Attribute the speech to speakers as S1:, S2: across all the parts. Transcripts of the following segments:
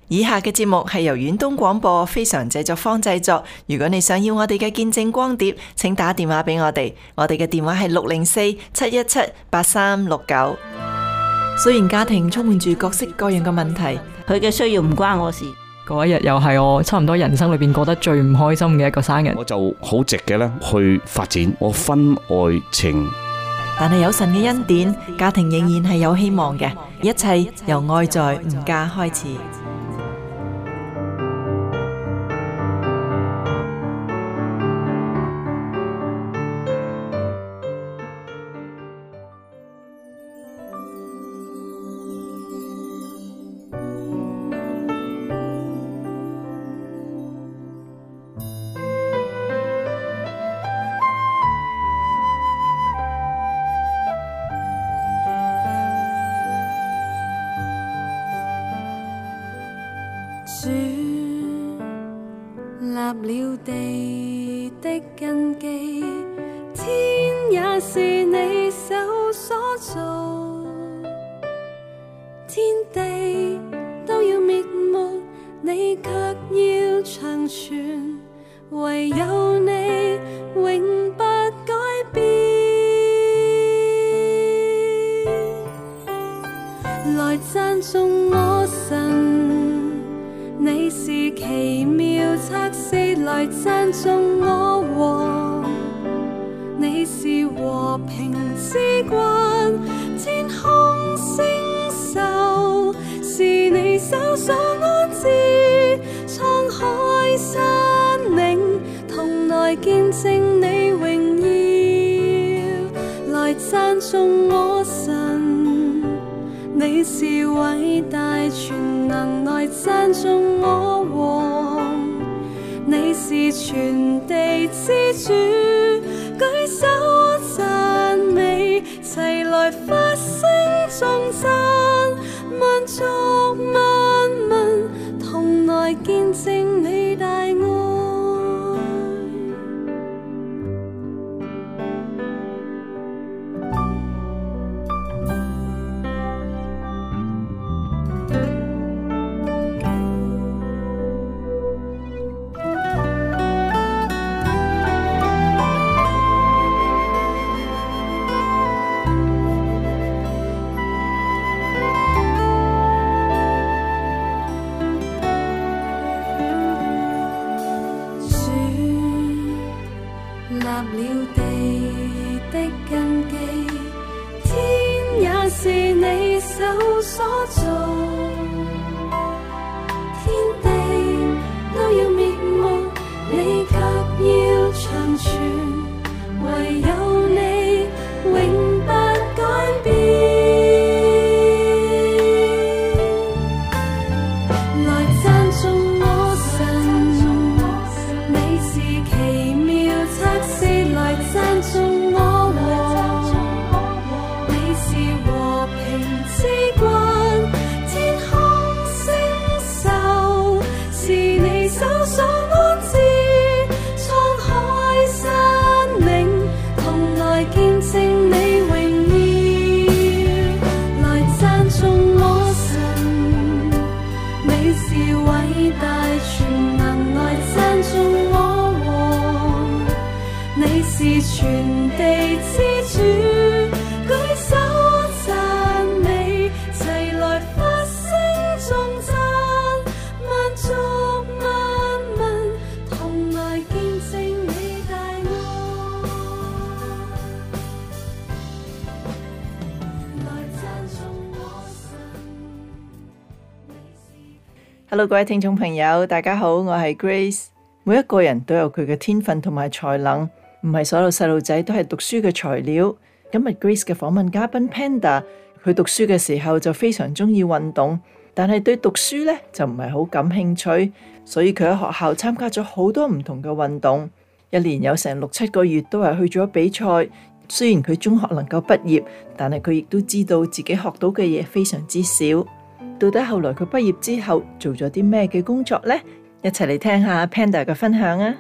S1: 以下嘅節目係由遠東廣播非常製作坊製作。如果你想要我哋嘅見證光碟，請打電話俾我哋。我哋嘅電話係604-717-8369。雖然家庭充滿住各式各樣嘅問題，
S2: 佢嘅需要唔關我事。
S3: 嗰一日又係我差唔多人生裏邊過得最唔開心嘅一個生日。
S4: 我就好直嘅咧去發展我婚外情。
S1: 但係有神嘅恩典，家庭仍然係有希望嘅。一切由愛在吾家開始。
S5: 主立了地的根基，天也是你手所造，天地都要滅沒，你卻要長存，唯有你永不改變。來讚頌我神，你是奇妙策士，來讚頌我王，你是和平之君，天空星宿是你手所安置，滄海山嶺同來見證你榮耀，來讚頌我神，你是偉大全能，來讚頌我王，你是全地之主，舉手讚美，齊來發聲頌讚，萬族萬民同來見證你大愛。
S1: Hello， 各位聽眾朋友，大家好，我係 Grace。每一個人都有佢嘅天分同埋才能，唔係所有細路仔都係讀書嘅材料。今日 Grace 嘅訪問嘉賓 Panda， 佢讀書嘅時候就非常中意運動，但係對讀書呢就唔係好感興趣，所以佢喺學校參加咗好多唔同嘅運動，一年有成6-7個月都係去咗比賽。雖然佢中學能夠畢業，但係佢亦都知道自己學到嘅嘢非常之少。到底後來佢畢業之後做咗啲咩嘅工作呢？一齊嚟聽下 Panda 嘅分享啊！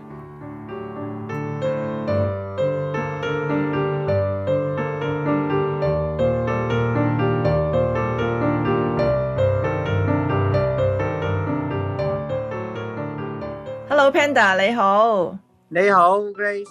S1: Hello Panda，你好。
S6: 你好 Grace。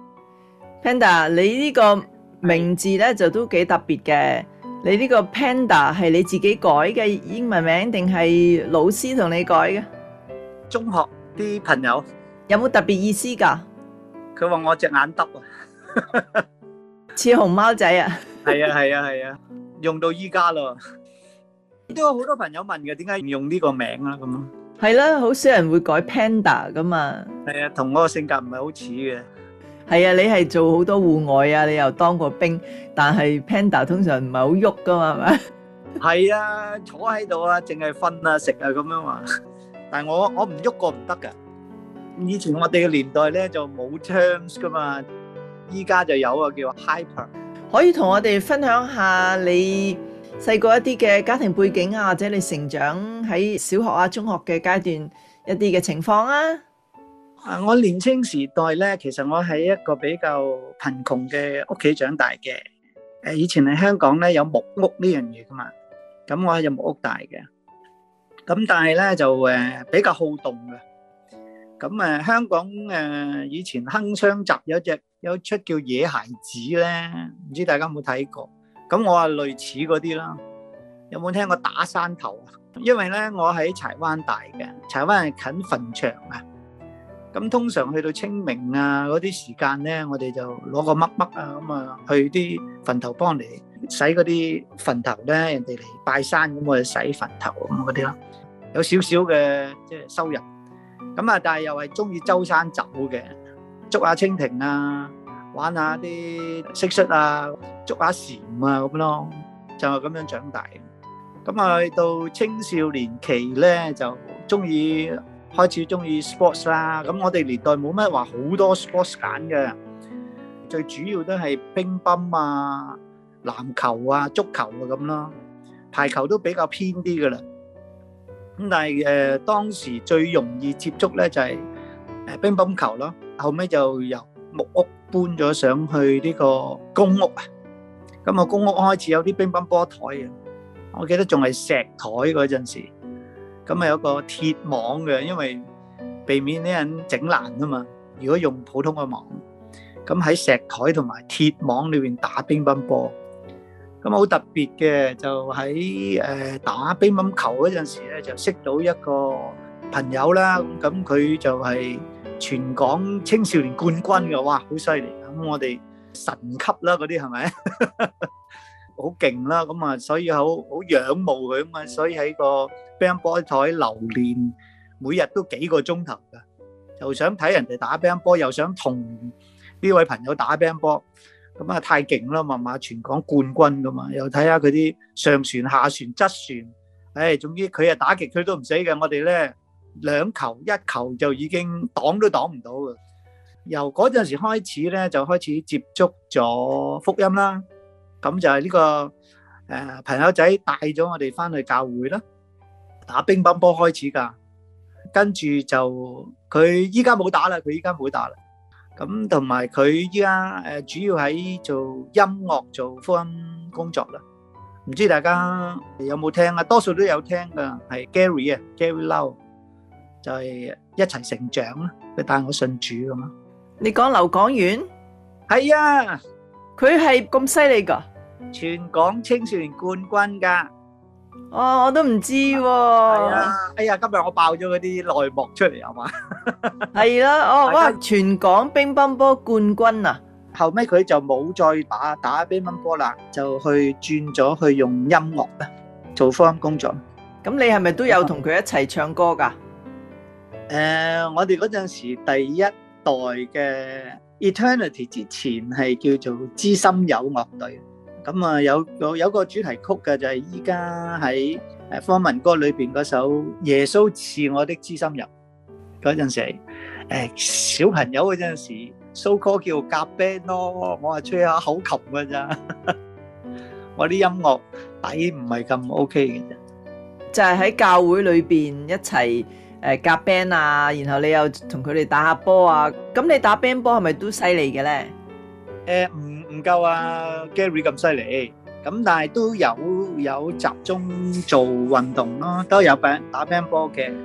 S1: Panda，你呢個名字咧就都幾特別嘅。你呢個 Panda 係你自己改嘅英文名定係老師同你改嘅？
S6: 中學啲朋友
S1: 有冇特別意思㗎？
S6: 佢話我隻眼耷啊，
S1: 似熊貓仔啊？
S6: 係啊，用到依家咯。都有好多朋友問嘅，點解唔用呢個名啦？咁咯，
S1: 係啦，好少人會改 Panda 㗎嘛。
S6: 係啊，同我個性格唔係好似嘅。
S1: 係啊，你係做好多戶外啊，你又當過兵，但係 Panda 通常唔係好喐㗎嘛，係咪？
S6: 係啊，坐喺度啊，淨係瞓啊、食啊咁樣嘛。但係我唔喐過唔得㗎。以前我哋嘅年代咧就冇 terms 㗎嘛，依家就有啊，叫 hyper。
S1: 可以同我哋分享下你細個一啲嘅家庭背景啊，或者你成長喺小學啊、中學嘅階段一啲嘅情況啊？
S6: 我年青時代咧，其實我喺一個比較貧窮嘅屋企長大嘅。以前喺香港咧有木屋呢樣嘢噶嘛，咁我喺木屋大嘅。咁但係咧就比較好動嘅。咁香港以前鏗鏘集有出叫野孩子咧，唔知大家有冇睇過？咁我係類似嗰啲啦。有冇聽過打山頭啊？因為咧我喺柴灣大嘅，柴灣係近墳場啊。咁通常去到清明啊嗰啲時間咧，我哋就攞個乜乜啊咁啊去啲墳頭幫嚟洗嗰啲墳頭咧，人哋嚟拜山咁我哋洗墳頭咁嗰啲咯，有少少嘅即係收入。咁啊，但係又係中意周山走嘅，捉下蜻蜓啊，玩下啲蟋蟀啊，捉下蟬啊咁咯，就係咁樣長大嘅。咁啊，去到青少年期咧就開始中意 sports 啦，咁我哋年代冇乜話好多 sports 揀嘅，最主要都係乒乓啊、籃球啊、足球啊咁咯，排球都比較偏啲噶啦。咁但係當時最容易接觸咧就係乒乓球咯，後尾就由木屋搬咗上去呢個公屋啊。咁啊，公屋開始有啲乒乓波台啊，我記得仲係石台嗰陣時。咁啊有個鐵網嘅，因為避免啲人整爛啊嘛。如果用普通嘅網，咁喺石台同埋鐵網裏邊打乒乓波，咁好特別嘅就喺打乒乓球嗰陣時咧，就識到一個朋友啦。咁佢就係全港青少年冠軍嘅，哇，好犀利！咁我哋神級啦，嗰啲係咪？好勁啦，咁啊，所以好仰慕佢咁啊，所以喺個乒乓波台留連，每日都幾個鐘頭噶，又想睇人哋打乒乓波，又想同呢位朋友打乒乓波，咁啊太勁啦，嘛全港冠軍噶嘛，又睇下佢啲上旋下旋側旋，總之佢啊打極佢都唔死嘅，我哋咧兩球一球就已經擋都擋唔到嘅。由嗰陣時開始咧，就開始接觸咗福音啦。咁就係呢個朋友仔帶咗我哋翻去教會啦，打乒乓波開始噶，跟住就佢依家冇打啦，咁同埋佢依家主要喺做音樂做福音工作啦。唔知大家有冇聽啊？多數都有聽噶，係 Gary Lau 就係一齊成長啦，佢帶我信主咁咯。
S1: 你講劉港元？
S6: 係啊，
S1: 佢係咁犀利噶？
S6: 全港青少年冠軍噶。
S1: 哦，我都唔知喎。
S6: 係啊，哎呀，今日我爆咗嗰啲內幕出嚟係嘛？
S1: 係啦，哦，哇，全港乒乓波冠軍啊！
S6: 後尾佢就冇再打乒乓波啦，就去轉咗去用音樂啦，做福音工作。
S1: 咁你係咪都有同佢一齊唱歌噶？
S6: 我哋嗰陣時第一代嘅 Eternity 之前係叫做知心友樂隊。咁啊有個主題曲嘅就係依家喺方文歌裏邊嗰首耶穌是我的知心友。嗰陣時小朋友嗰陣時 so call 叫夾 band 咯，我係吹下口琴㗎咋。我啲音樂底唔係咁 OK 嘅啫。
S1: 就係喺教會裏邊一齊夾 band 啊，然後你又同佢哋打下波啊。咁你打 band 波係咪都犀利嘅咧？
S6: 唔夠啊 Gary 咁犀利，咁但係都有集中做運動咯，都有打乒乓波嘅。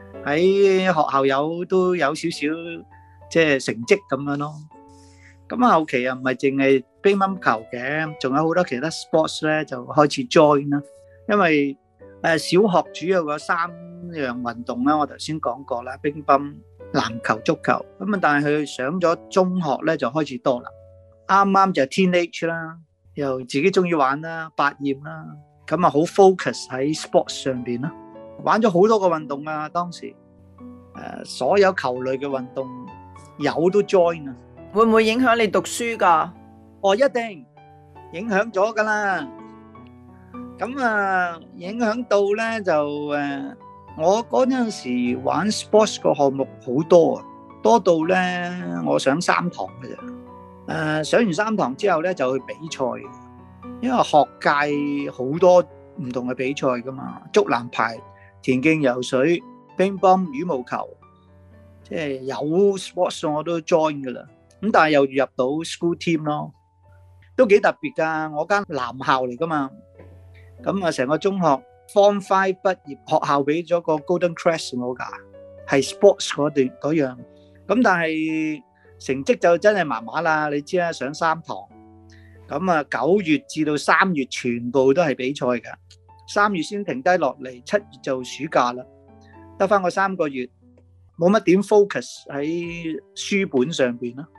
S6: 喺學校都有少少即係成績咁樣咯。咁後期又唔係淨係乒乓球嘅，仲有好多其他 sports 咧就開始 join 啦。因為小學主要嗰3樣運動啦，我頭先講過啦，乒乓、籃球、足球。咁啊，但係佢上咗中學咧就開始多啦。啱啱就 teenage 啦，又自己中意玩啦，百厭啦，咁啊好 focus 喺 sports 上邊啦，玩咗好多個運動啊。當時所有球類嘅運動有都 join 啊。
S1: 會唔會影響你讀書㗎？
S6: 一定影響咗㗎啦。咁啊，影響到咧就我嗰陣時玩 sports 個項目好多啊，多到咧我上3堂嘅啫。上完3堂之後咧就去比賽，因為學界好多唔同嘅比賽噶嘛，足籃排、田徑、游水、乒乓、羽毛球，即係有 sports 我都 join 噶啦。咁但係又入到 school team 咯，都幾特別噶。我間男校嚟噶嘛，咁啊成個中學 Form 5畢業，學校俾咗個 Golden Crest 我噶，係 sports 嗰樣。咁但係成績就真係麻麻啦，你知啦，上3堂，咁啊9月至到3月全部都係比賽噶，3月先停低落嚟，7月就暑假啦，得翻個3個月，冇乜點 focus 喺書本上邊啦。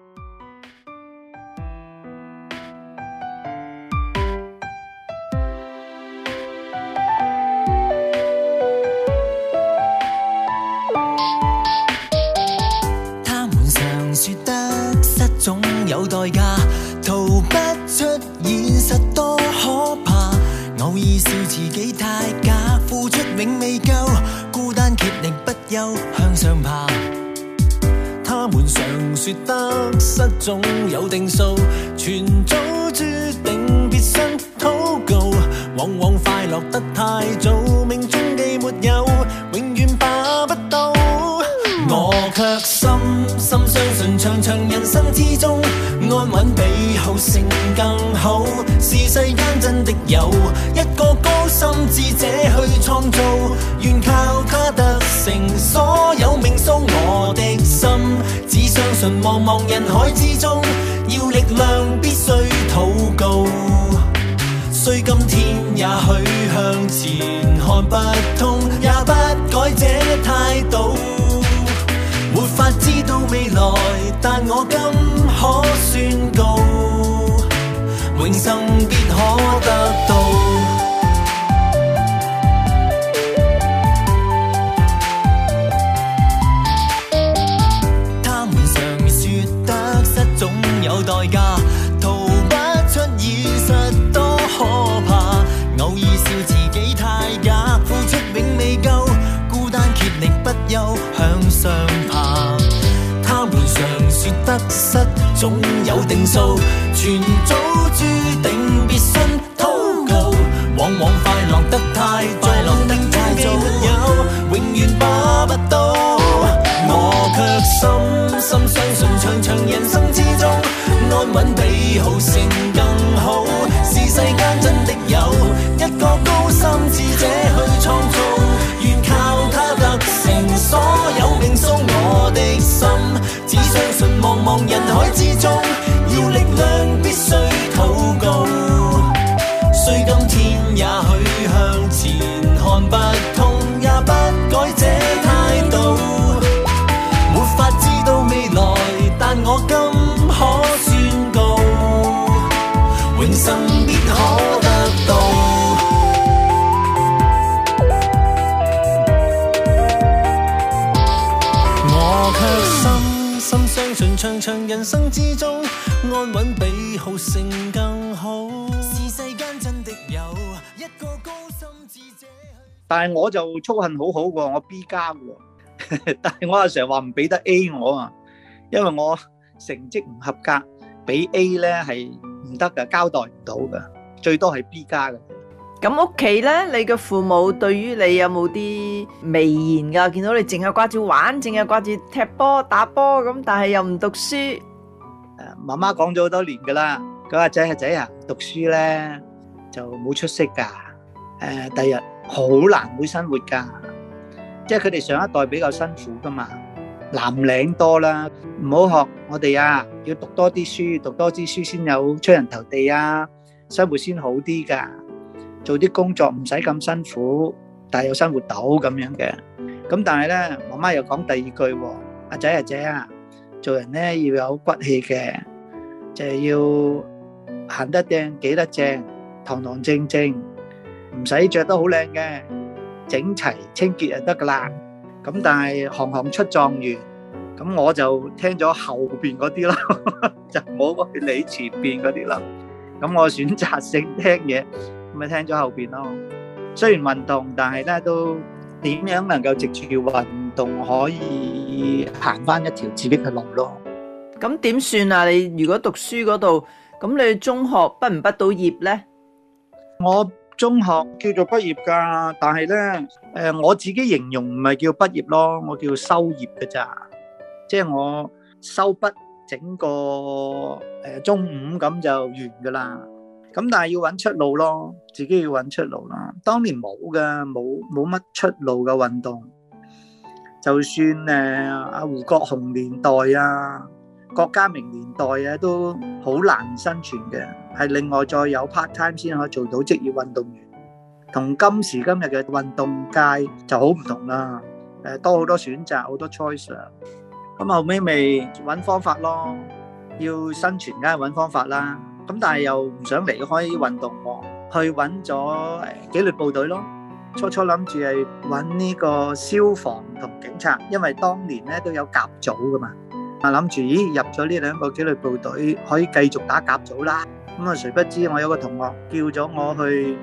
S7: 總有代價，逃不出現實多可怕。偶爾笑自己太假，付出永未夠，孤單竭力不休向上爬。他們常說得失總有定數，全早注定別信禱告。往往快樂得太早，命中既沒有，永遠把不到。我卻深深相信，長長人生之中，安穩比好勝更好。是世間真的有一個高深智者去創造，願靠他得成所有命數。我的心只相信，茫茫人海之中，要力量必須禱告。雖今天也許向前看不通，也不改這態度。沒法知道未來，但我今可宣告，永生必可得到。他們常說得失總有代價，逃不出現實多可怕。偶爾笑自己太假，付出永未夠，孤單竭力不休向上爬。他們常說得失總有定數，全早注定別信禱告。往往快樂得太早，命中既沒有，永遠把不到。我卻深深相信，長長人生之中，安穩比好勝更好。是世間真的有一個高深智者去創造，願靠他得成所有命數。我的心只相信，茫茫人海之中，要力量必須禱告。雖今天也許向前看不通，也不改這態度。沒法知道未來，但我今可宣告，永生必可得到。我卻深深相信，長長人生之中，安穩比好勝更好。是世間真的有一個高深智者。
S6: 但係我就操行好好喎，我 B 加喎，但係我阿 Sir 話唔俾得 A 我啊，因為我成績唔合格，俾 A 咧係唔得噶，交代唔到噶，最多係 B 加嘅。
S1: 咁屋企咧，你嘅父母對於你有冇啲微言噶？見到你淨係掛住玩，淨係掛住踢波打波咁，但係又唔讀書。
S6: 媽媽講咗好多年噶啦，佢話仔啊，讀書咧就冇出息噶，第日好難會生活噶。 即係佢哋上一代比較辛苦噶嘛，藍領多啦，唔好學我哋啊，要讀多啲書，讀多啲書先有出人頭地啊，生活先好啲噶，做啲工作唔使咁辛苦，但係又生活到咁樣嘅。咁但係咧，媽媽又講第二句喎，阿仔阿姐啊，做人咧要有骨氣嘅，就係要行得正，企得正，堂堂正正，唔使着得好靚嘅，整齊清潔就得噶啦。咁但係行行出狀元，咁我就聽咗後邊嗰啲啦，就冇去理前邊嗰啲啦。咁我選擇性聽嘢，咁咪聽咗後邊咯。雖然運動，但係咧都點樣能夠藉住運動可以行翻一條自己嘅路咯。
S1: 咁點算啊？你如果讀書嗰度，咁你中學畢唔畢到業呢？
S6: 我中學叫做畢業㗎，但係咧我自己形容唔係叫畢業咯，我叫收業㗎咋。即係我收筆整個中午咁就完㗎啦。咁但係要揾出路咯，自己要揾出路啦。當年冇㗎，冇乜出路嘅運動。就算阿胡國雄年代啊、郭家明年代啊，都好難生存嘅。係另外再有 part time 先可以做到職業運動員。同今時今日嘅運動界就好唔同啦。多好多選擇，好多 choice 啦。咁後尾咪揾方法咯，要生存梗係揾方法啦。咁但係又唔想離開運動喎，去揾咗紀律部隊咯。初初諗住係揾呢個消防同警察，因為當年咧都有甲組噶嘛。諗住入咗呢兩個紀律部隊可以繼續打甲組啦。咁啊，誰不知我有個同學叫咗我去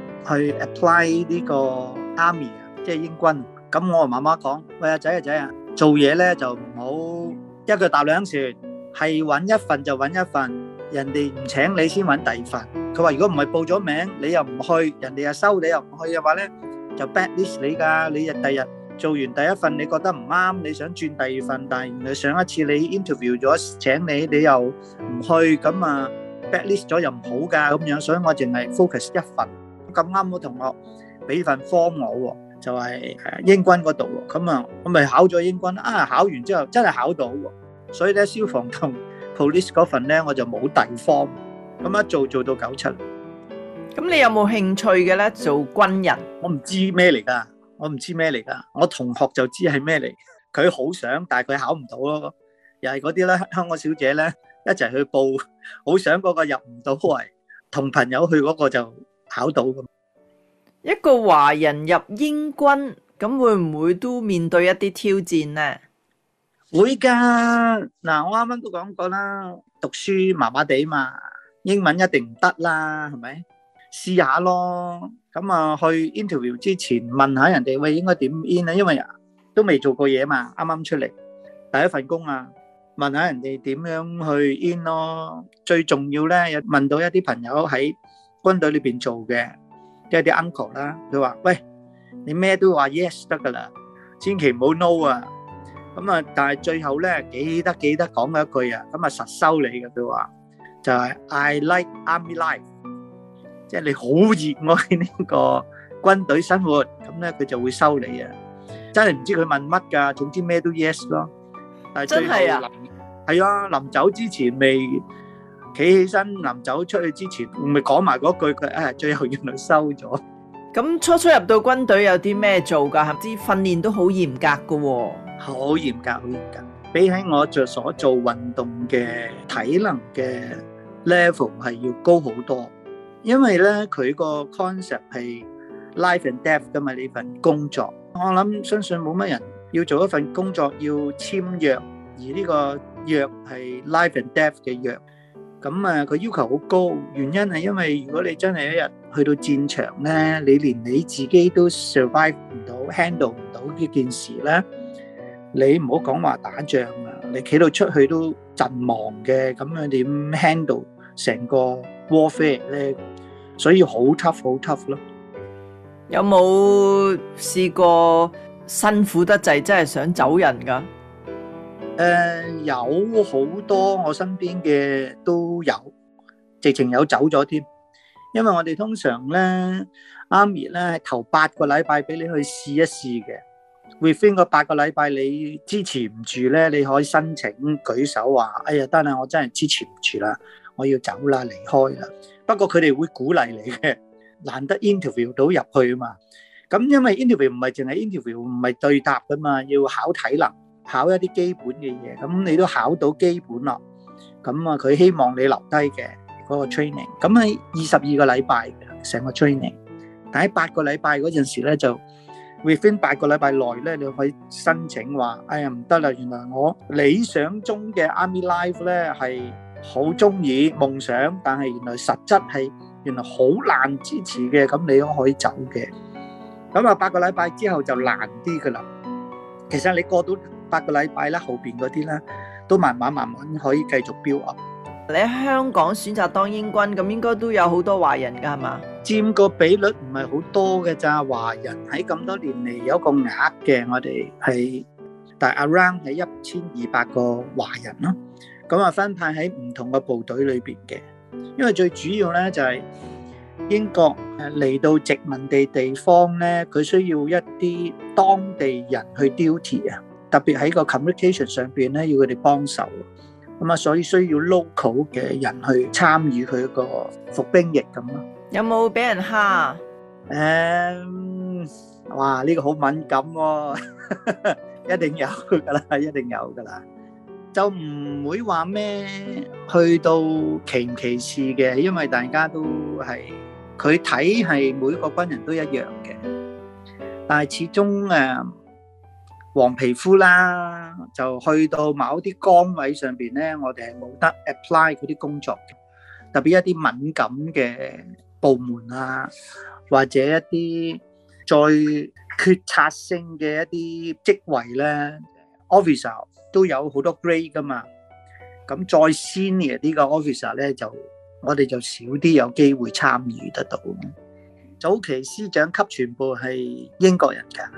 S6: apply 呢個 army 即係英軍。咁我同媽媽講：喂，阿仔啊，做嘢咧就唔好一腳踏兩船，係揾一份就揾一份，人哋唔請你先揾第二份。佢話如果唔係報咗名，你又唔去，人哋又收你又唔去嘅話咧，就 blacklist 你㗎。你第日做完第一份，你覺得唔啱，你想轉第二份，但係原來上一次你 interview 咗請你，你又唔去，咁啊 blacklist 咗又唔好㗎咁樣。所以我淨係 focus 一份。咁啱個同學俾份 form 我喎。就係英軍嗰度喎，咁啊，我咪考咗英軍啊！考完之後真係考到喎，所以咧消防同 police 嗰份咧我就冇遞 form，咁一做到97。
S1: 咁你有冇興趣嘅咧？做軍人？
S6: 我唔知咩嚟㗎，我同學就知係咩嚟，佢好想，但係佢考唔到咯，又係嗰啲咧香港小姐咧一齊去報，好想嗰個入唔到圍，同朋友去嗰個就考到咁。
S1: 一個華人入英軍，咁會唔會都面對一啲挑戰呢？
S6: 會㗎，嗱，我啱啱都講過啦，讀書麻麻地嘛，英文一定唔得啦，係咪？試下咯，咁啊去 interview 之前問下人哋，喂，應該點 in 啊？因為都未做過嘢嘛，啱啱出嚟第一份工啊，問下人哋點樣去 in 咯。最重要咧，有問到一啲朋友喺軍隊裏邊做嘅。即係啲 uncle 啦，佢話：喂，你咩都話 yes 得噶啦，千祈唔好 no 啊！咁啊，但係最後咧，記得講嗰一句啊，咁啊實收你嘅。佢話就係 I like army life，即係你好熱愛呢個軍隊生活，咁咧佢就會收你啊！真係唔知佢問乜㗎，總之咩都 yes 咯。但係最後係啊，臨走之前未企起身，臨走出去之前，咪講埋嗰句佢最後原來收咗。
S1: 咁初初入到軍隊有啲咩做㗎？係啲訓練都好嚴格㗎喎。
S6: 好嚴格。比起我所做運動嘅體能嘅 level 係要高好多，因為咧佢個 concept 係 life and death 㗎嘛，呢份工作。我相信冇乜人要做一份工作要簽約，而呢個約係 life and death 嘅約。咁啊，佢要求好高，原因係因為如果你真係一日去到戰場咧，你連你自己都 survive 唔到 ，handle 唔到呢件事咧，你唔好講話打仗啊，你企到出去都陣亡嘅，咁樣點 handle 成個 warfare 咧？所以好 tough 咯。
S1: 有冇試過辛苦得滯，真係想走人㗎？
S6: 有好多我身邊嘅都有，直情有走咗添。因為我哋通常咧，Army咧係頭8個禮拜俾你去試一試嘅， within 個8個禮拜你支持唔住咧，你可以申請舉手話：哎呀，得啦，我真係支持唔住啦，我要走啦，離開啦。不過佢哋會鼓勵你嘅，難得 interview 到入去啊嘛。咁因為 interview 唔係淨係 interview，唔係對答噶嘛，要考體能，考一啲基本嘅嘢。咁你都考到基本咯，咁啊佢希望你留低嘅嗰個 training。咁係22個禮拜嘅成個 training， 但喺8個禮拜嗰陣時咧就 within 8個禮拜內咧，你可以申請話：哎呀唔得啦，原來我理想中嘅 Army Life 咧係好中意夢想，但係原來實質係原來好難支持嘅，咁你都可以走嘅。咁啊8個禮拜之後就難啲噶啦。其實你過到8個禮拜啦，後邊嗰啲咧都慢慢可以繼續 build up。
S1: 你喺香港選擇當英軍，咁應該都有好多華人噶係嘛？
S6: 佔個比率唔係好多嘅咋，華人喺咁多年嚟有個額嘅，我哋係但係 around 係1200個華人咯。咁啊分派喺唔同嘅部隊裏邊嘅，因為最主要咧就係英國嚟到殖民地方咧，佢需要一啲當地人去 duty 啊，特別喺個 communication 上邊咧要佢哋幫手，咁啊所以需要 local 嘅人去參與佢個服兵役咁咯。
S1: 有冇俾人蝦？
S6: 哇呢個好敏感喎，一定有噶啦，一定有噶啦。就唔會話咩去到歧唔歧視嘅，因為大家都係佢睇係每個軍人都一樣嘅，但係始終黃皮膚啦，就去到某啲崗位上邊咧，我哋係冇得 apply 嗰啲工作嘅，特別一啲敏感嘅部門啊，或者一啲再決策性嘅一啲職位咧 ，officer。都有好多 grade 噶嘛，咁再 senior 啲個 officer 咧，就我哋就少啲有機會參與得到。早期師長級全部係英國人㗎。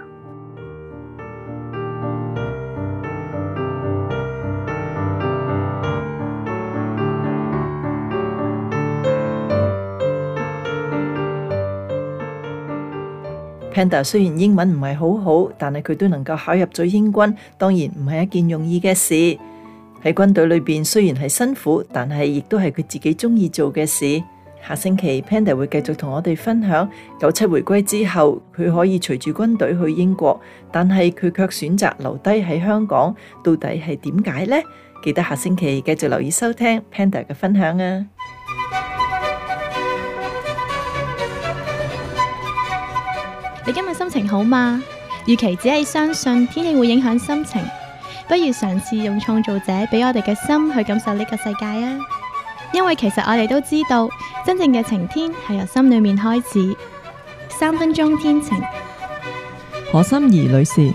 S1: Panda 雖然英文唔係好好，但係佢都能夠考入咗英軍，當然唔係一件容易嘅事。喺軍隊裏邊雖然係辛苦，但係亦都係佢自己中意做嘅事。下星期 Panda 會繼續同我哋分享97回歸之後，佢可以隨住軍隊去英國，但係佢卻選擇留低喺香港，到底係點解呢？記得下星期繼續留意收聽 Panda 嘅分享啊！
S8: 你今日心情好嗎？與其只係相信天氣會影響心情，不如嘗試用創造者俾我哋嘅心去感受呢個世界啊！因為其實我哋都知道，真正嘅晴天係由心裏面開始。3分鐘天晴，
S3: 何心怡女士。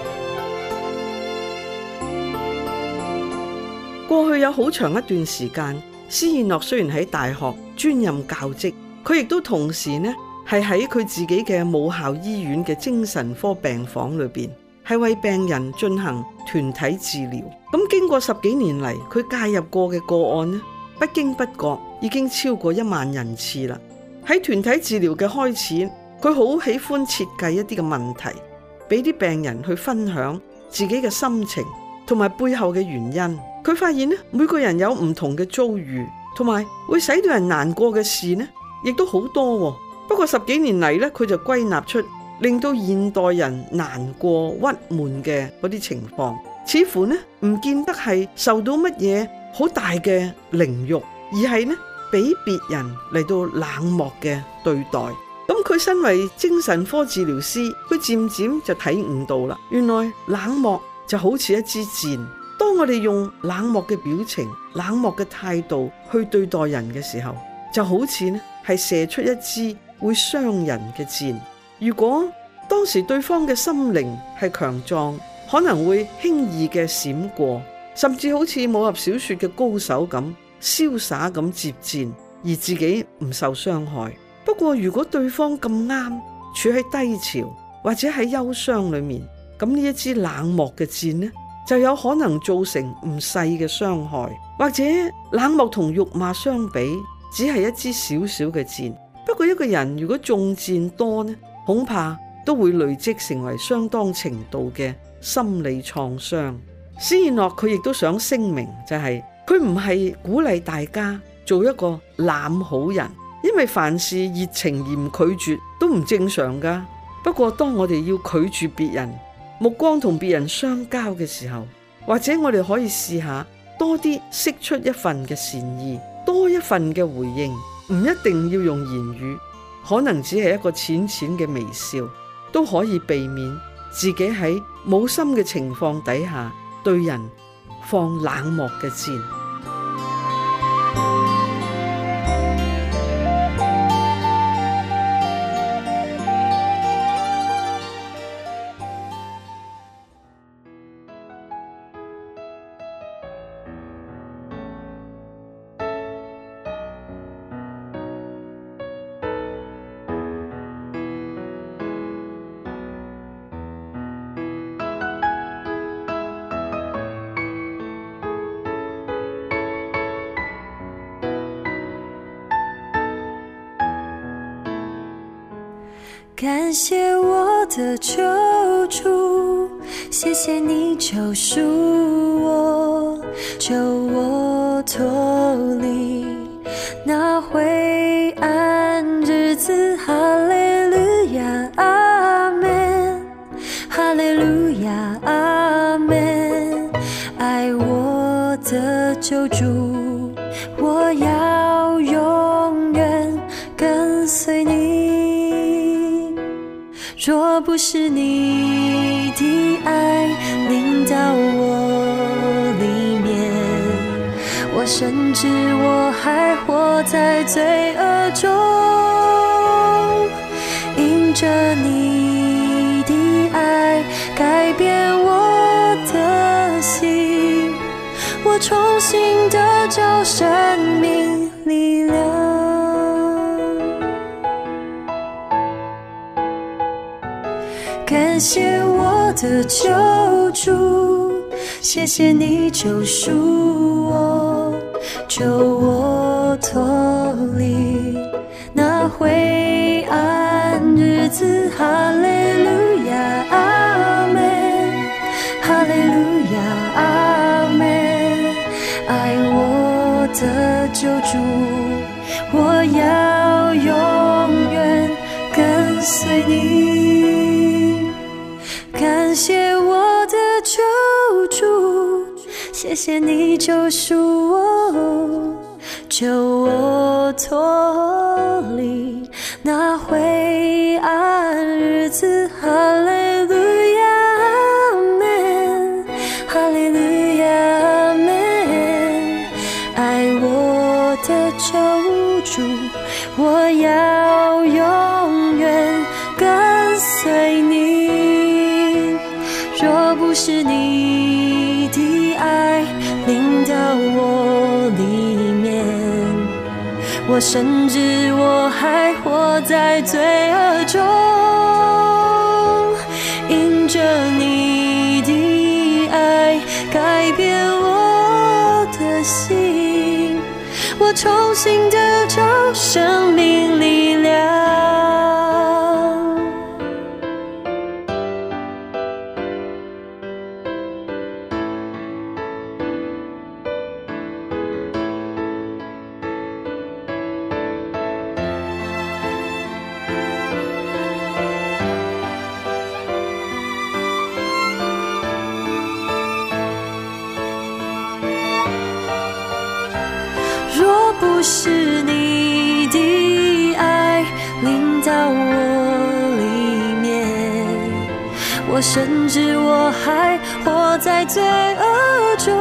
S9: 過去有好長一段時間，施燕諾雖然喺大學專任教職，佢亦都同時呢係喺佢自己嘅母校醫院嘅精神科病房裏邊，係為病人進行團體治療。咁經過10幾年嚟，佢介入過嘅個案呢，不經不覺已經超過1萬人次啦。喺團體治療嘅開始，佢好喜歡設計一啲嘅問題，俾啲病人去分享自己嘅心情同埋背後嘅原因。佢發現呢，每個人有唔同嘅遭遇，同埋會使到人難過嘅事呢，亦都好多喎。不過10幾年嚟咧，佢就歸納出令到現代人難過鬱悶嘅嗰啲情況，似乎呢唔見得係受到乜嘢好大嘅凌辱，而係呢俾別人嚟到冷漠嘅對待。咁佢身為精神科治療師，佢漸漸就體悟到啦，原來冷漠就好似一支箭，當我哋用冷漠嘅表情、冷漠嘅態度去對待人嘅時候，就好似呢係射出一支會傷人嘅箭。如果當時對方嘅心靈係強壯，可能會輕易嘅閃過，甚至好似武俠小說嘅高手咁瀟灑咁接箭，而自己唔受傷害。不過如果對方咁啱處喺低潮或者喺憂傷裏面，咁呢一支冷漠嘅箭呢，就有可能造成唔細嘅傷害。或者冷漠同辱罵相比，只係一支小小嘅箭。不過一個人如果中箭多呢，恐怕都會累積成為相當程度嘅心理創傷。施爾諾佢亦都想聲明，就係佢唔係鼓勵大家做一個濫好人，因為凡事熱情而唔拒絕都唔正常噶。不過當我哋要拒絕別人，目光同別人相交嘅時候，或者我哋可以試下多啲釋出一份嘅善意，多一份嘅回應，唔一定要用言語，可能只係一個淺淺嘅微笑，都可以避免自己喺冇心嘅情況底下對人放冷漠嘅箭。
S5: 感谢我的救主，谢谢你救赎我，救我脱离那灰暗日子。哈利路亚，阿们，哈利路亚，阿们。爱我的救主，我要永远跟随你。若不是你的爱临到我里面，我深知我还活在罪恶中。因着你的爱改变我的心，我重新得着生命力量。感谢我的救主，谢谢你救赎我，救我脱离那灰暗日子。哈利路亚，阿们，哈利路亚，阿们。爱我的救主，我要永远跟随你。感谢我的救主，谢谢你救赎我，救我脱离那灰暗日子。哈利路亚，阿们，哈利路亚，阿们。爱我的救主，我要永远跟随你。若不是你的爱临到我里面，我深知我还活在罪恶中。因着你的爱改变我的心，我重新得着生命力量。若不是你的爱临到我里面，我深知我还活在罪恶中。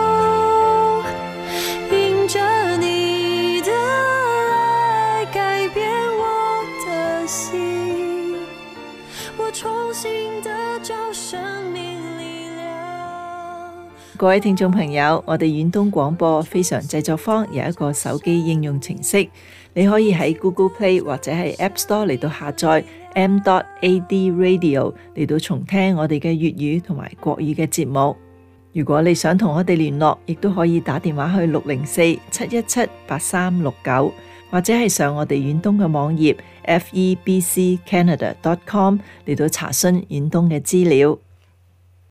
S5: 因着你的爱改变我的心，我重新得着生命力量。
S1: 各位聽眾朋友，我哋遠東廣播非常製作坊有一個手機應用程式，你可以喺 Google Play 或者係 App Store 嚟到下載 m.ad radio 嚟到重聽我哋嘅粵語同埋國語嘅節目。如果你想同我哋聯絡，亦都可以打電話去604-717-8369， 或者係上我哋遠東嘅網頁 febccanada.com 嚟到查詢遠東嘅資料。